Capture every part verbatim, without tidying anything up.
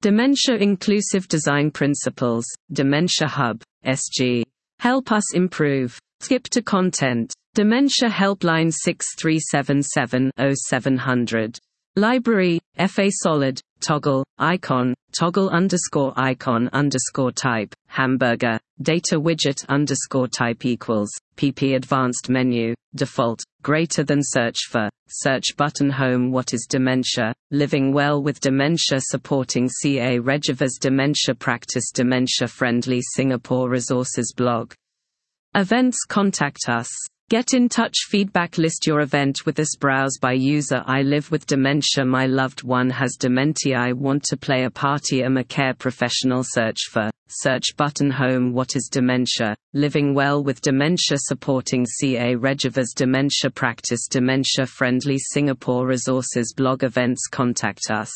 Dementia Inclusive Design Principles, Dementia Hub, S G. Help us improve. Skip to content. Dementia Helpline six three seven seven, zero seven zero zero. Library, F A Solid, toggle, icon, toggle underscore icon underscore type, hamburger, data widget underscore type equals, P P advanced menu, default, greater than search for, search button home. What is dementia? Living well with dementia supporting C A Regivas Dementia Practice Dementia Friendly Singapore Resources blog. Events. Contact us. Get in touch. Feedback. List your event with us. Browse by user. I live with dementia. My loved one has dementia. I want to play a party. I'm a care professional. Search for, search button home. What is dementia? Living well with dementia supporting C A Regivas Dementia Practice Dementia Friendly Singapore Resources blog. Events. Contact us.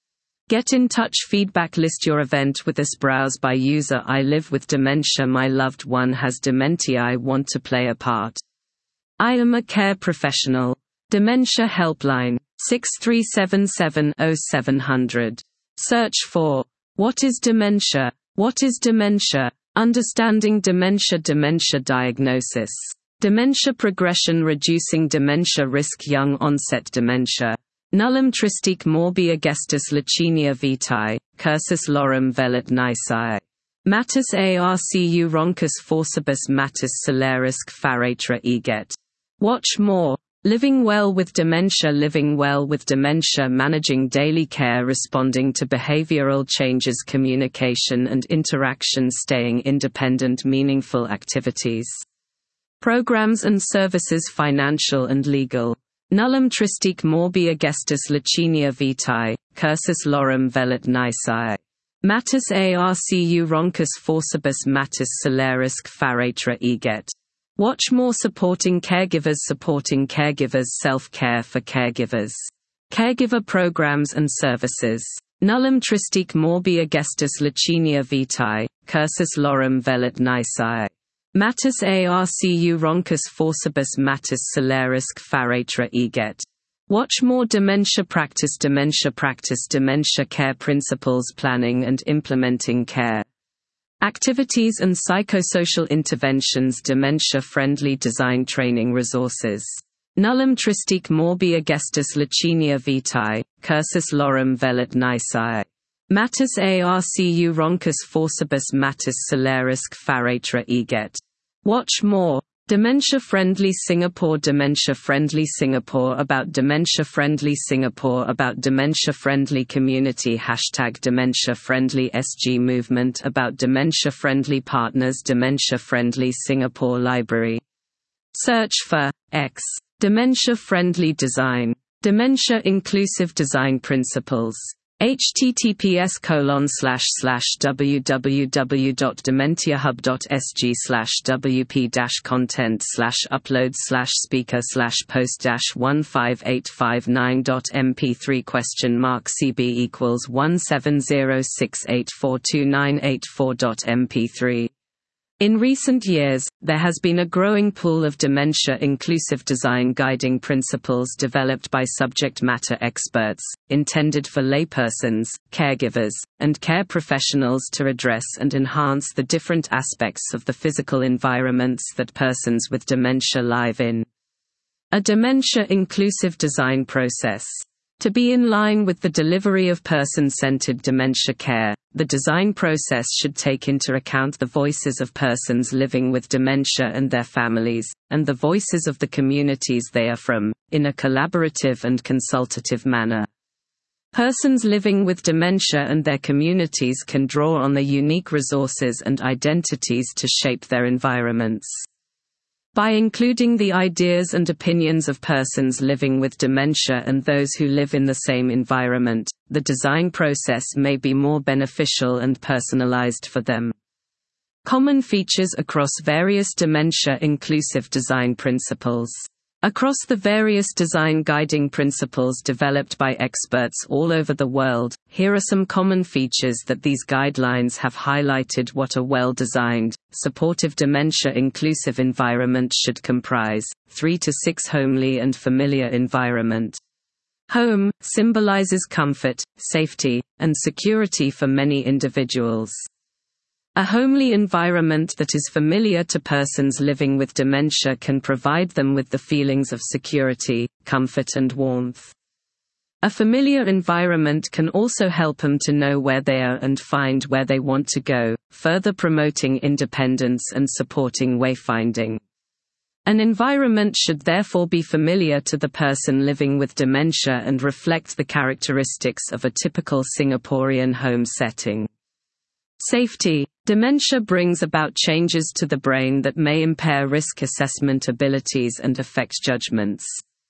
Get in touch. Feedback. List your event with us. Browse by user. I live with dementia. My loved one has dementia. I want to play a part. I am a care professional. Dementia Helpline, six three seven seven, zero seven zero zero. Search for, what is dementia? What is dementia? Understanding dementia. Dementia diagnosis. Dementia progression. Reducing dementia risk. Young onset dementia. Nullum tristique morbi agestis leucemia vitae, cursus lorem velit nisi. Matus arcu roncus forcibus matus celerisk faratra eget. Watch more. Living well with dementia. Living well with dementia. Managing daily care. Responding to behavioral changes. Communication and interaction. Staying independent. Meaningful activities. Programs and services. Financial and legal. Nullum tristique morbi agestis leucemia vitae, cursus lorem velit nisi. Matus arcu roncus forcibus matus celerisk faratra eget. Watch more. Supporting caregivers. Supporting caregivers. Self-care for caregivers. Caregiver programs and services. Nullum tristique morbi agestis leucemia vitae, cursus lorem velit nisi. Matus arcu roncus forcibus matus celerisk faratra eget. Watch more. Dementia practice. Dementia practice. Dementia care principles. Planning and implementing care activities and psychosocial interventions. Dementia-friendly design training resources. Nullum tristique morbi agestis leucemia vitae, cursus lorem velit nisi. Matus arcu roncus forcibus matus celerisk faratra eget. Watch more. Dementia-friendly Singapore. Dementia-friendly Singapore. About dementia-friendly Singapore. About dementia-friendly community. Hashtag dementia-friendly S G movement. About dementia-friendly partners. Dementia-friendly Singapore Library. Search for X. Dementia-friendly design. Dementia inclusive design principles. https colon slash slash www dot dementiahub dot s g slash wp dash content slash upload slash speaker slash post dash one five eight five nine dot m p three question mark cb equals one seven zero six eight four two nine eight four dot m p three. In recent years, there has been a growing pool of dementia-inclusive design guiding principles developed by subject matter experts, intended for laypersons, caregivers, and care professionals to address and enhance the different aspects of the physical environments that persons with dementia live in. A dementia-inclusive design process. To be in line with the delivery of person-centered dementia care, the design process should take into account the voices of persons living with dementia and their families, and the voices of the communities they are from, in a collaborative and consultative manner. Persons living with dementia and their communities can draw on their unique resources and identities to shape their environments. By including the ideas and opinions of persons living with dementia and those who live in the same environment, the design process may be more beneficial and personalized for them. Common features across various dementia-inclusive design principles. Across the various design guiding principles developed by experts all over the world, here are some common features that these guidelines have highlighted what a well-designed, supportive dementia-inclusive environment should comprise. three to six Homely and familiar environment. Home symbolizes comfort, safety, and security for many individuals. A homely environment that is familiar to persons living with dementia can provide them with the feelings of security, comfort and warmth. A familiar environment can also help them to know where they are and find where they want to go, further promoting independence and supporting wayfinding. An environment should therefore be familiar to the person living with dementia and reflect the characteristics of a typical Singaporean home setting. Safety. Dementia brings about changes to the brain that may impair risk assessment abilities and affect judgments.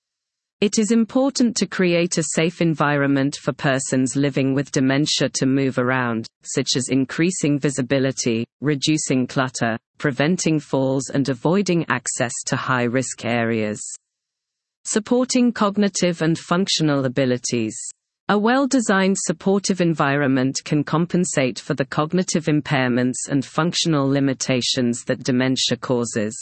It is important to create a safe environment for persons living with dementia to move around, such as increasing visibility, reducing clutter, preventing falls and avoiding access to high-risk areas. Supporting cognitive and functional abilities. A well-designed supportive environment can compensate for the cognitive impairments and functional limitations that dementia causes.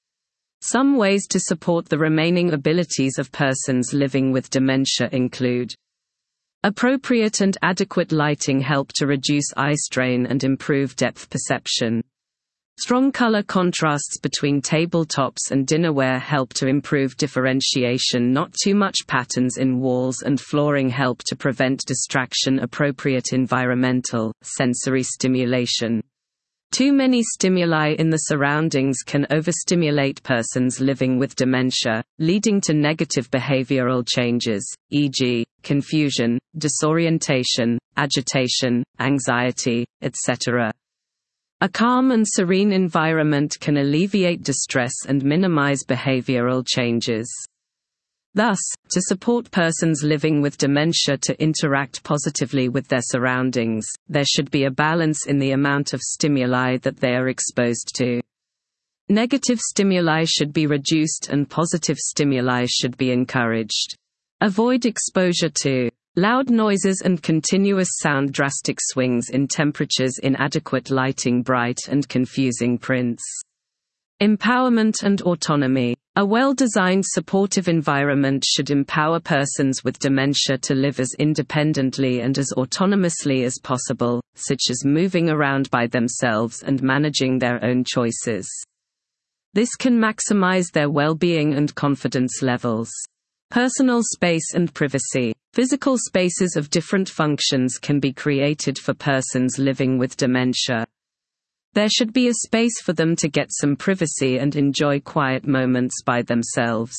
Some ways to support the remaining abilities of persons living with dementia include: appropriate and adequate lighting help to reduce eye strain and improve depth perception. Strong color contrasts between tabletops and dinnerware help to improve differentiation. Not too much patterns in walls and flooring help to prevent distraction. Appropriate environmental, sensory stimulation. Too many stimuli in the surroundings can overstimulate persons living with dementia, leading to negative behavioral changes, for example, confusion, disorientation, agitation, anxiety, et cetera. A calm and serene environment can alleviate distress and minimize behavioral changes. Thus, to support persons living with dementia to interact positively with their surroundings, there should be a balance in the amount of stimuli that they are exposed to. Negative stimuli should be reduced and positive stimuli should be encouraged. Avoid exposure to loud noises and continuous sound. Drastic swings in temperatures, inadequate lighting, bright and confusing prints. Empowerment and autonomy. A well-designed supportive environment should empower persons with dementia to live as independently and as autonomously as possible, such as moving around by themselves and managing their own choices. This can maximize their well-being and confidence levels. Personal space and privacy. Physical spaces of different functions can be created for persons living with dementia. There should be a space for them to get some privacy and enjoy quiet moments by themselves.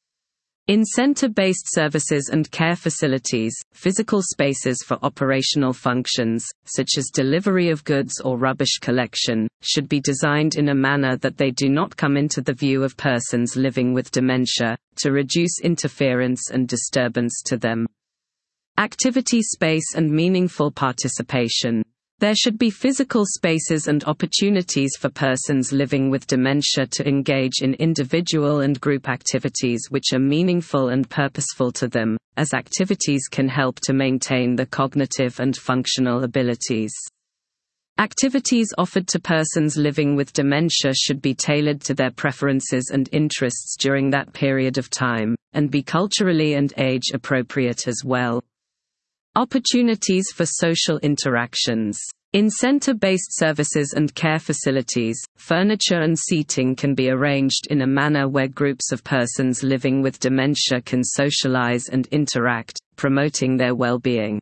In center-based services and care facilities, physical spaces for operational functions, such as delivery of goods or rubbish collection, should be designed in a manner that they do not come into the view of persons living with dementia, to reduce interference and disturbance to them. Activity space and meaningful participation. There should be physical spaces and opportunities for persons living with dementia to engage in individual and group activities which are meaningful and purposeful to them, as activities can help to maintain the cognitive and functional abilities. Activities offered to persons living with dementia should be tailored to their preferences and interests during that period of time, and be culturally and age-appropriate as well. Opportunities for social interactions. In center-based services and care facilities, furniture and seating can be arranged in a manner where groups of persons living with dementia can socialize and interact, promoting their well-being.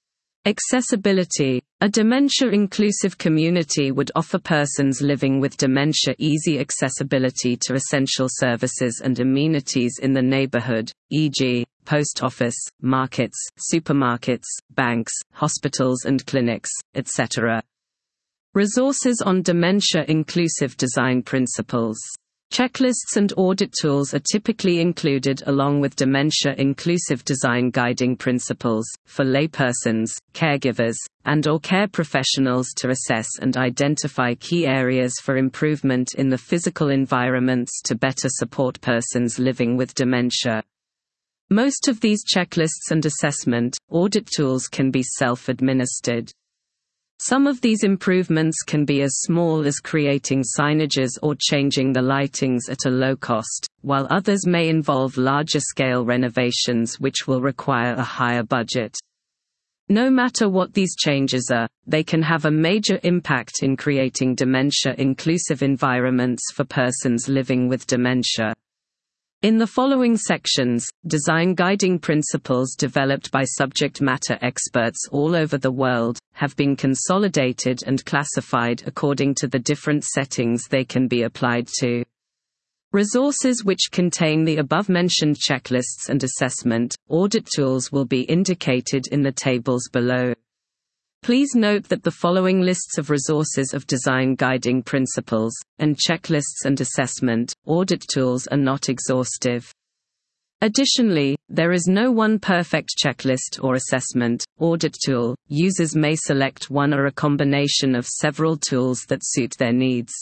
Accessibility. A dementia-inclusive community would offer persons living with dementia easy accessibility to essential services and amenities in the neighborhood, for example, post office, markets, supermarkets, banks, hospitals and clinics, et cetera. Resources on dementia-inclusive design principles. Checklists and audit tools are typically included along with dementia-inclusive design guiding principles, for laypersons, caregivers, and/or care professionals to assess and identify key areas for improvement in the physical environments to better support persons living with dementia. Most of these checklists and assessment, audit tools can be self-administered. Some of these improvements can be as small as creating signages or changing the lightings at a low cost, while others may involve larger-scale renovations which will require a higher budget. No matter what these changes are, they can have a major impact in creating dementia-inclusive environments for persons living with dementia. In the following sections, design guiding principles developed by subject matter experts all over the world have been consolidated and classified according to the different settings they can be applied to. Resources which contain the above-mentioned checklists and assessment, audit tools will be indicated in the tables below. Please note that the following lists of resources of design guiding principles, and checklists and assessment, audit tools are not exhaustive. Additionally, there is no one perfect checklist or assessment, audit tool. Users may select one or a combination of several tools that suit their needs.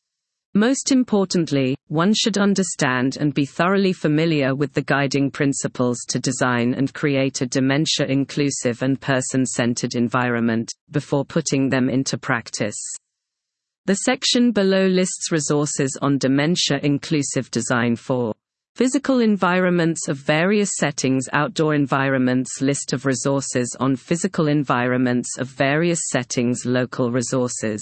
Most importantly, one should understand and be thoroughly familiar with the guiding principles to design and create a dementia-inclusive and person-centered environment, before putting them into practice. The section below lists resources on dementia-inclusive design for physical environments of various settings. Outdoor environments. List of resources on physical environments of various settings. Local resources.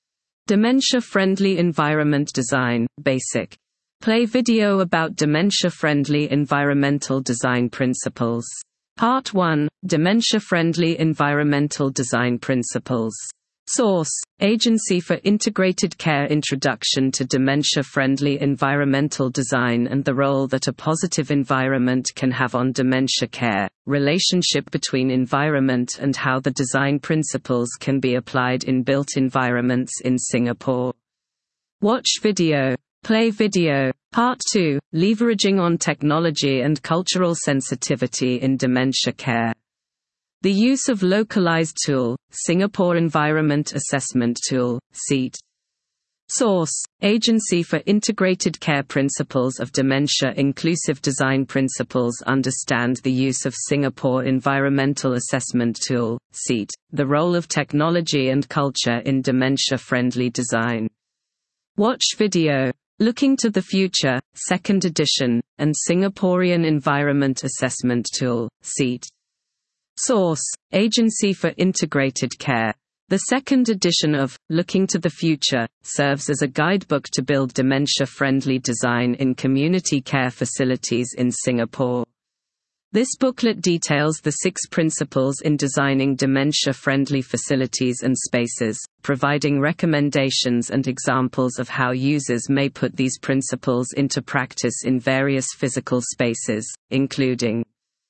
Dementia-friendly environment design, basic. Play video about dementia-friendly environmental design principles. Part one, Dementia-friendly environmental design principles. Source: Agency for Integrated Care. Introduction to Dementia-friendly environmental design and the role that a positive environment can have on dementia care. Relationship between environment and how the design principles can be applied in built environments in Singapore. Watch video. Play video. Part two, Leveraging on technology and cultural sensitivity in dementia care. The use of localized tool, Singapore Environment Assessment Tool, SEAT. Source: Agency for Integrated Care. Principles of Dementia-Inclusive Design. Principles understand the use of Singapore Environmental Assessment Tool, SEAT, the role of technology and culture in dementia-friendly design. Watch video. Looking to the Future, second edition, and Singaporean Environment Assessment Tool, SEAT. Source: Agency for Integrated Care. The second edition of Looking to the Future serves as a guidebook to build dementia-friendly design in community care facilities in Singapore. This booklet details the six principles in designing dementia-friendly facilities and spaces, providing recommendations and examples of how users may put these principles into practice in various physical spaces, including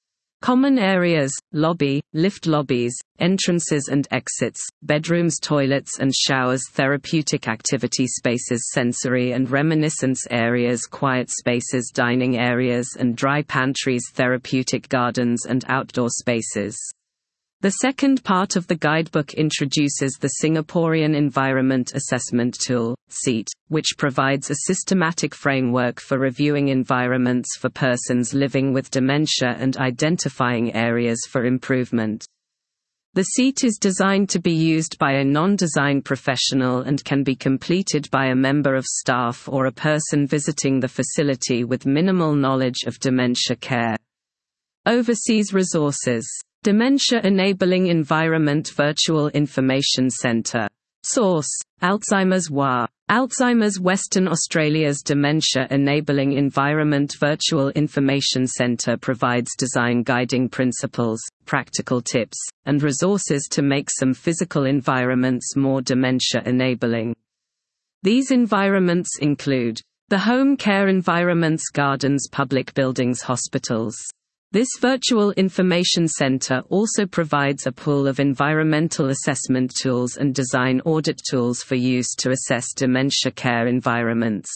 common areas, lobby, lift lobbies, entrances and exits, bedrooms, toilets and showers, therapeutic activity spaces, sensory and reminiscence areas, quiet spaces, dining areas and dry pantries, therapeutic gardens and outdoor spaces. The second part of the guidebook introduces the Singaporean Environment Assessment Tool, SEAT, which provides a systematic framework for reviewing environments for persons living with dementia and identifying areas for improvement. The SEAT is designed to be used by a non-design professional and can be completed by a member of staff or a person visiting the facility with minimal knowledge of dementia care. Overseas resources. Dementia Enabling Environment Virtual Information Centre. Source: Alzheimer's W A. Alzheimer's Western Australia's Dementia Enabling Environment Virtual Information Centre provides design guiding principles, practical tips, and resources to make some physical environments more dementia-enabling. These environments include the home care environments, gardens, public buildings, hospitals. This virtual information center also provides a pool of environmental assessment tools and design audit tools for use to assess dementia care environments.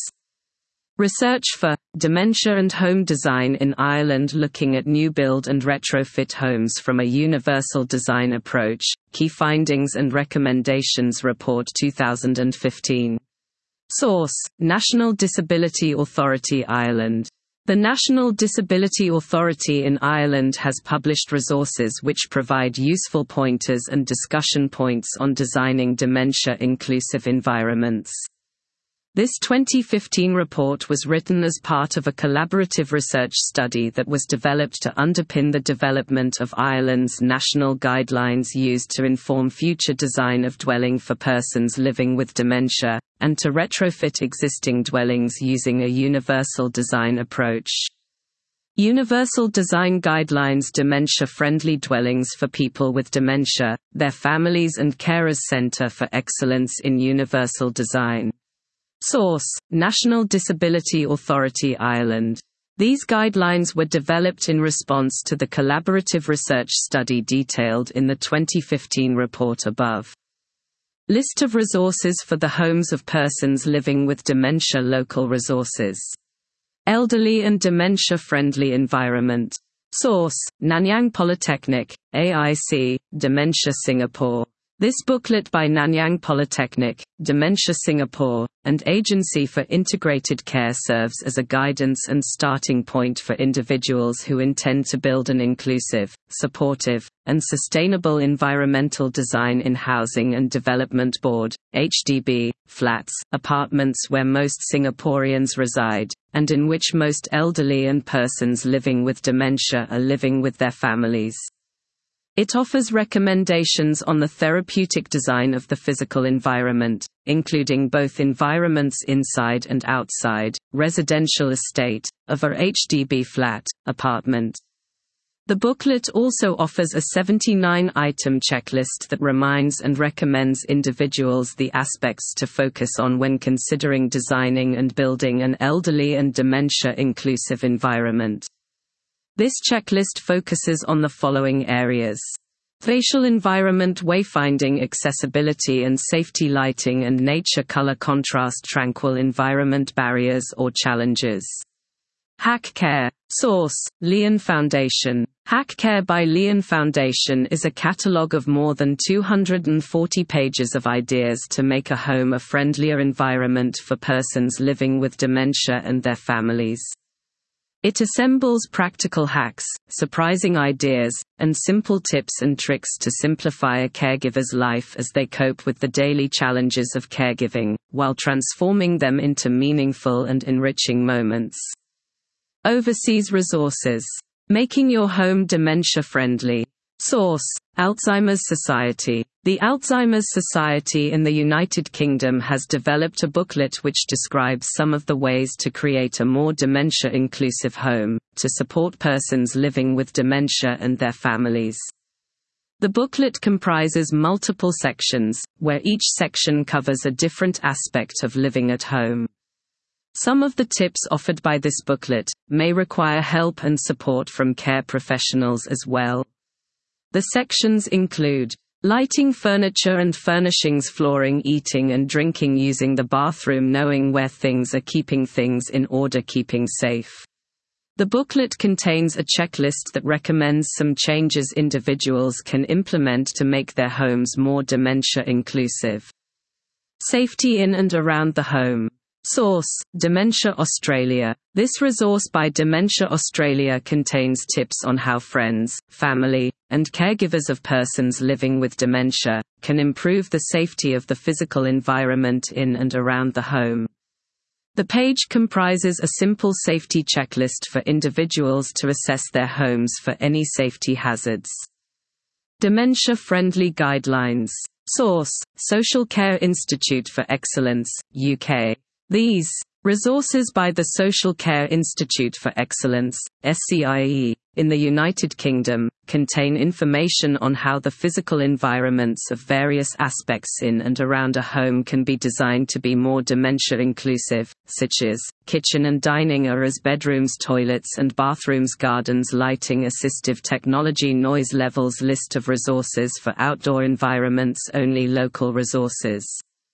Research for Dementia and Home Design in Ireland, looking at new build and retrofit homes from a universal design approach. Key Findings and Recommendations Report two thousand fifteen. Source: National Disability Authority Ireland. The National Disability Authority in Ireland has published resources which provide useful pointers and discussion points on designing dementia-inclusive environments. This twenty fifteen report was written as part of a collaborative research study that was developed to underpin the development of Ireland's national guidelines used to inform future design of dwelling for persons living with dementia, and to retrofit existing dwellings using a universal design approach. Universal Design Guidelines Dementia-Friendly Dwellings for People with Dementia, Their Families and Carers Centre for Excellence in Universal Design. Source: National Disability Authority Ireland. These guidelines were developed in response to the collaborative research study detailed in the twenty fifteen report above. List of resources for the homes of persons living with dementia. Local resources. Elderly and dementia-friendly environment. Source: Nanyang Polytechnic, A I C, Dementia Singapore. This booklet by Nanyang Polytechnic, Dementia Singapore, and Agency for Integrated Care serves as a guidance and starting point for individuals who intend to build an inclusive, supportive, and sustainable environmental design in Housing and Development Board, H D B, flats, apartments where most Singaporeans reside, and in which most elderly and persons living with dementia are living with their families. It offers recommendations on the therapeutic design of the physical environment, including both environments inside and outside, residential estate, of a H D B flat, apartment. The booklet also offers a seventy-nine item checklist that reminds and recommends individuals the aspects to focus on when considering designing and building an elderly and dementia-inclusive environment. This checklist focuses on the following areas: spatial environment, wayfinding, accessibility and safety, lighting and nature, color contrast, tranquil environment, barriers or challenges. Hack Care. Source: Leon Foundation. Hack Care by Leon Foundation is a catalogue of more than two hundred forty pages of ideas to make a home a friendlier environment for persons living with dementia and their families. It assembles practical hacks, surprising ideas, and simple tips and tricks to simplify a caregiver's life as they cope with the daily challenges of caregiving, while transforming them into meaningful and enriching moments. Overseas resources. Making your home dementia-friendly. Source: Alzheimer's Society. The Alzheimer's Society in the United Kingdom has developed a booklet which describes some of the ways to create a more dementia-inclusive home, to support persons living with dementia and their families. The booklet comprises multiple sections, where each section covers a different aspect of living at home. Some of the tips offered by this booklet may require help and support from care professionals as well. The sections include lighting, furniture and furnishings, flooring, eating and drinking, using the bathroom, knowing where things are, keeping things in order, keeping safe. The booklet contains a checklist that recommends some changes individuals can implement to make their homes more dementia inclusive. Safety in and around the home. Source: Dementia Australia. This resource by Dementia Australia contains tips on how friends, family, and caregivers of persons living with dementia can improve the safety of the physical environment in and around the home. The page comprises a simple safety checklist for individuals to assess their homes for any safety hazards. Dementia-friendly guidelines. Source: Social Care Institute for Excellence, U K. These resources by the Social Care Institute for Excellence, S C I E, in the United Kingdom, contain information on how the physical environments of various aspects in and around a home can be designed to be more dementia-inclusive, such as kitchen and dining areas, bedrooms, toilets and bathrooms, gardens, lighting, assistive technology, noise levels. List of resources for outdoor environments only. Local resources.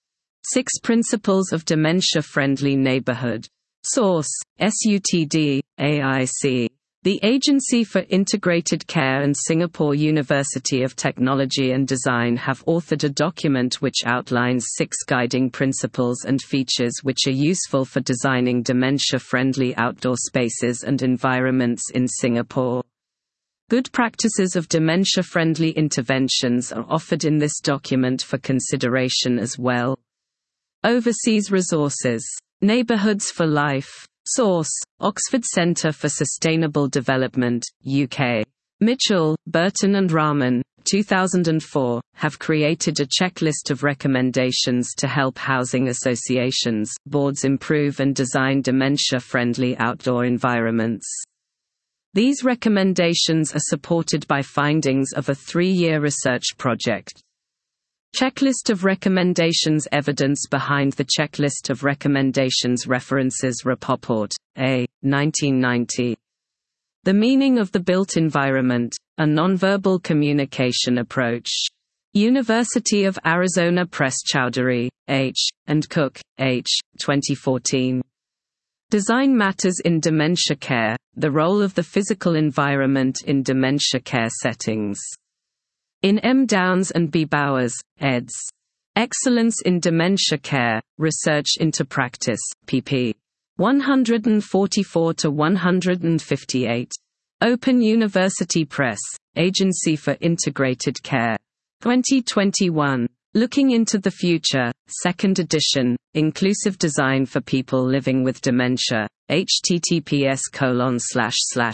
Six Principles of Dementia-Friendly Neighborhood. Source: S U T D, A I C. The Agency for Integrated Care and Singapore University of Technology and Design have authored a document which outlines six guiding principles and features which are useful for designing dementia-friendly outdoor spaces and environments in Singapore. Good practices of dementia-friendly interventions are offered in this document for consideration as well. Overseas resources. Neighbourhoods for Life. Source: Oxford Centre for Sustainable Development, U K. Mitchell, Burton and Rahman, two thousand four, have created a checklist of recommendations to help housing associations, boards improve and design dementia-friendly outdoor environments. These recommendations are supported by findings of a three-year research project. Checklist of recommendations. Evidence behind the checklist of recommendations. References: Rapoport, A. nineteen ninety. The Meaning of the Built Environment, A Nonverbal Communication Approach. University of Arizona Press. Chowdhury, H., and Cook, H., twenty fourteen. Design Matters in Dementia Care, The Role of the Physical Environment in Dementia Care Settings. In M. Downes and B. Bowers, eds. Excellence in Dementia Care, Research into Practice, pp. one forty-four to one fifty-eight. Open University Press, Agency for Integrated Care. twenty twenty-one. Looking into the Future, second edition, Inclusive Design for People Living with Dementia, https colon slash slash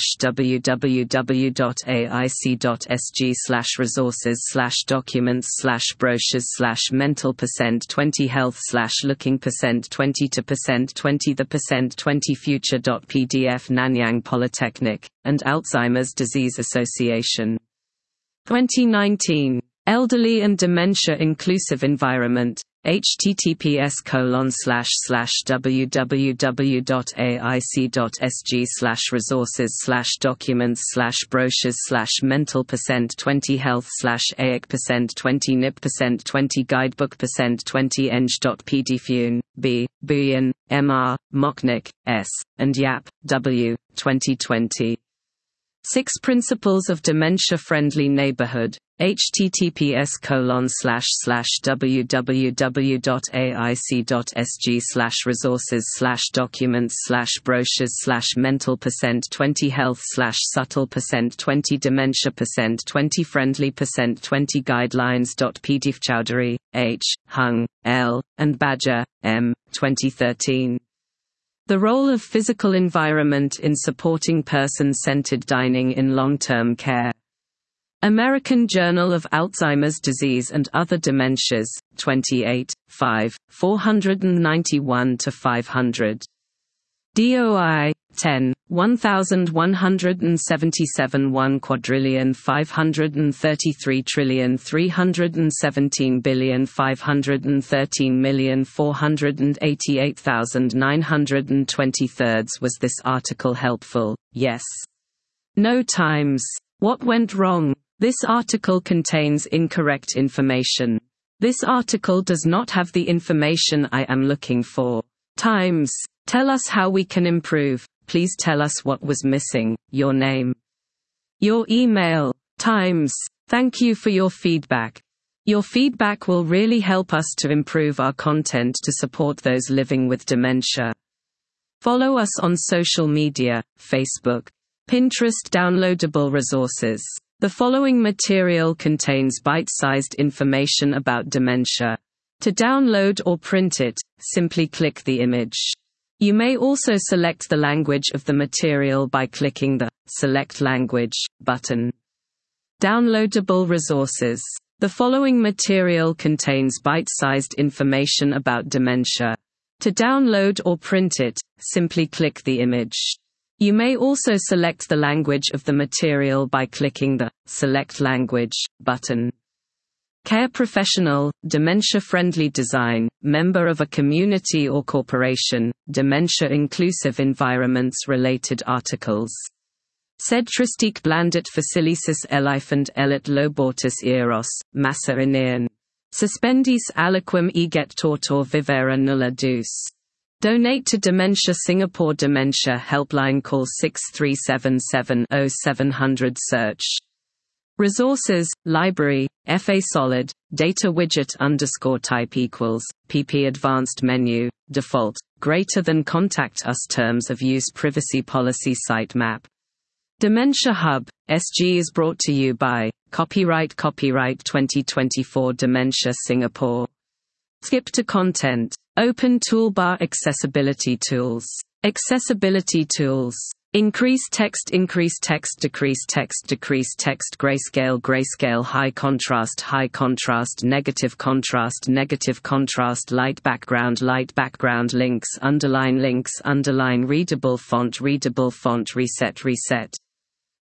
www dot aic dot sg slash resources slash documents slash brochures slash mental percent twenty health slash looking percent twenty to percent twenty the percent twenty future dot pdf Nanyang Polytechnic, and Alzheimer's Disease Association. twenty nineteen. Elderly and Dementia Inclusive Environment, https colon slash slash www dot aic dot sg slash resources slash documents slash brochures slash mental percent twenty health slash aic percent twenty nip percent twenty guidebook percent twenty eng dot pdfune, B, Buyan, M R, Mocknick, S, and Yap, W, twenty twenty. Six Principles of Dementia-Friendly Neighborhood, https colon slash slash www dot aic dot sg slash resources slash documents slash brochures slash mental percent twenty health slash subtle percent twenty dementia percent twenty friendly percent twenty guidelines dot pdf. Chowdhury, H., Hung, L., and Badger, M. twenty thirteen. The Role of Physical Environment in Supporting Person-Centered Dining in Long-Term Care. American Journal of Alzheimer's Disease and Other Dementias, twenty-eight, five, four ninety-one to five hundred. D O I, ten, one one seventy-seven one quadrillion five hundred thirty-three trillion three hundred seventeen billion five hundred thirteen million four hundred eighty-eight thousand nine hundred twenty. Thirds. Was this article helpful? Yes. No. Times. What went wrong? This article contains incorrect information. This article does not have the information I am looking for. Times. Tell us how we can improve. Please tell us what was missing. Your name. Your email. Times. Thank you for your feedback. Your feedback will really help us to improve our content to support those living with dementia. Follow us on social media, Facebook, Pinterest. Downloadable resources. The following material contains bite-sized information about dementia. To download or print it, simply click the image. You may also select the language of the material by clicking the Select Language button. Downloadable resources. The following material contains bite-sized information about dementia. To download or print it, simply click the image. You may also select the language of the material by clicking the Select Language button. Care professional, dementia-friendly design, member of a community or corporation, dementia-inclusive environments. Related articles. Sed tristique blandit facilicis elephant elit lobortus eros, massa inean. Suspendis aliquem eget tortor vivere nulla deus. Donate to Dementia Singapore. Dementia Helpline. Call six three seven seven oh seven hundred. Search Resources, Library, F A Solid, Data Widget underscore type equals, P P Advanced Menu, Default, Greater than Contact Us. Terms of Use. Privacy Policy. Sitemap. Dementia Hub, S G is brought to you by Copyright Copyright twenty twenty-four Dementia Singapore. Skip to content. Open toolbar. Accessibility tools. Accessibility tools. Increase text. Increase text. Decrease text. Decrease text. Grayscale. Grayscale. High contrast. High contrast. Negative contrast. Negative contrast. Light background. Light background. Links. Underline links. Underline readable font. Readable font. Reset. Reset.